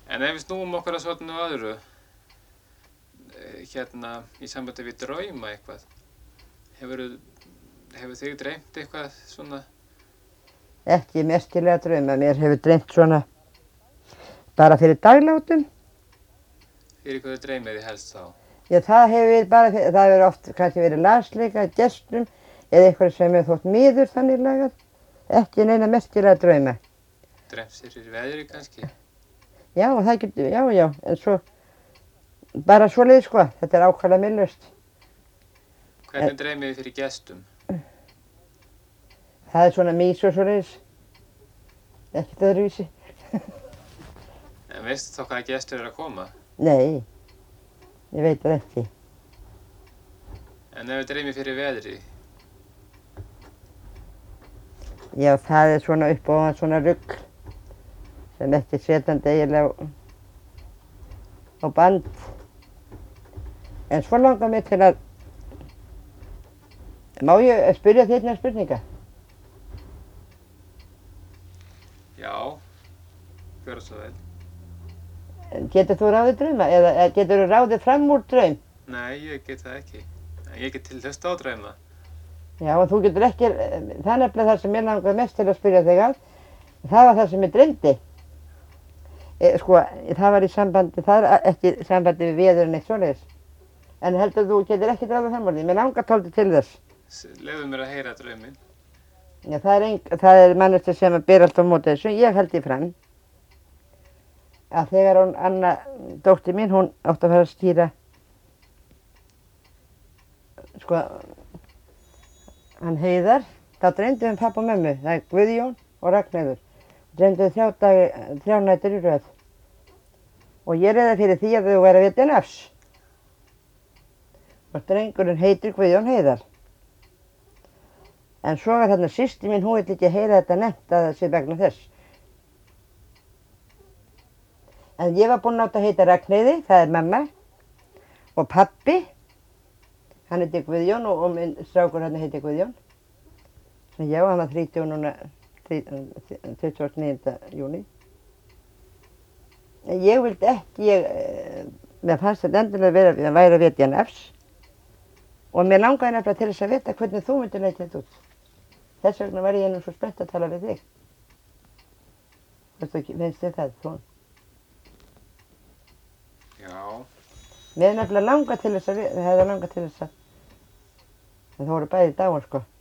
En ef við snúum okkur að svona öðru, í sambandi við drauma eitthvað, hefur þig dreymt eitthvað svona? Ekki merkilega drauma, mér hefur dreymt svona bara fyrir daglátum. Fyrir hvað þið dreymið þið helst þá? Já, það hefur verið bara, það hefur oft kannski verið lasleika, gestum eða eitthvað sem hefur þótt miður þannig lagað. Ekki neina merkilega drauma. Dreymt fyrir veðri kannski? Já, það getur, já, en svo, bara svoleiðis sko, þetta er ákvæmlega minnlaust. Hvernig dreymið þið fyrir gestum? Það er svona mís og svoleiðis, ekkert öðruvísi. En veistu þá hvaða gestur að koma? Nei, ég veit það ekki. En ef þið dreymið fyrir veðri? Já, það er svona upp á svona rugl sem ekki setjandi eiginlega á band. En svo langar mér til að, má ég spyrja þig einhverja spurninga? Já, gjörðu svo vel. Getur þú ráðið drauma eða getur þú ráðið fram úr draum? Nei, ég get það ekki. En ég get til hlusta á drauma. Já, en þú getur ekki, það er nefnilega það sem ég langar mest til að spyrja þig að. Það var það sem ég dreymdi. Sko, það var í sambandi, það er ekki sambandi við veður en eitt svoleiðis. En heldur þú getur ekki ráðið fram úr því, mér langar tóldi til þess. Leyfðu mér að heyra drauminn. Já, það er manneskja sem ber alltaf á móti þessu, ég held því fram. Að þegar Anna, dóttir mín, hún átti að fara að stýra, sko, hann Heiðar, þá dreymdi pappa og mömmu, það er Guðjón og Ragnheiður. Dreymdi 3 nætur í röð. Og ég reyði fyrir því að þau væri að vitja nafs. Og drengurinn heitir Guðjón Heiðar. En svo var þarna systir mín, hún vill ekki heyra þetta nefnt að það sé vegna þess. En ég var búinn átt að heita Ragnheiði, það er mamma, og pappi, hann heitir Guðjón og minn strákur hann heitir Guðjón. Já, hann var 30 núna, 29. júní. En ég vildi ekki, mér fannst þetta endilega að væri að vitja nafs. Og mér langaði nefnilega til þess að vita hvernig þú myndir leita þetta út. Þess vegna var ég nú svo spennt að tala við þig. Finnst þér það, þú? Já. Mér hefði nefnilega langað til þess að, það voru bæði dáin sko.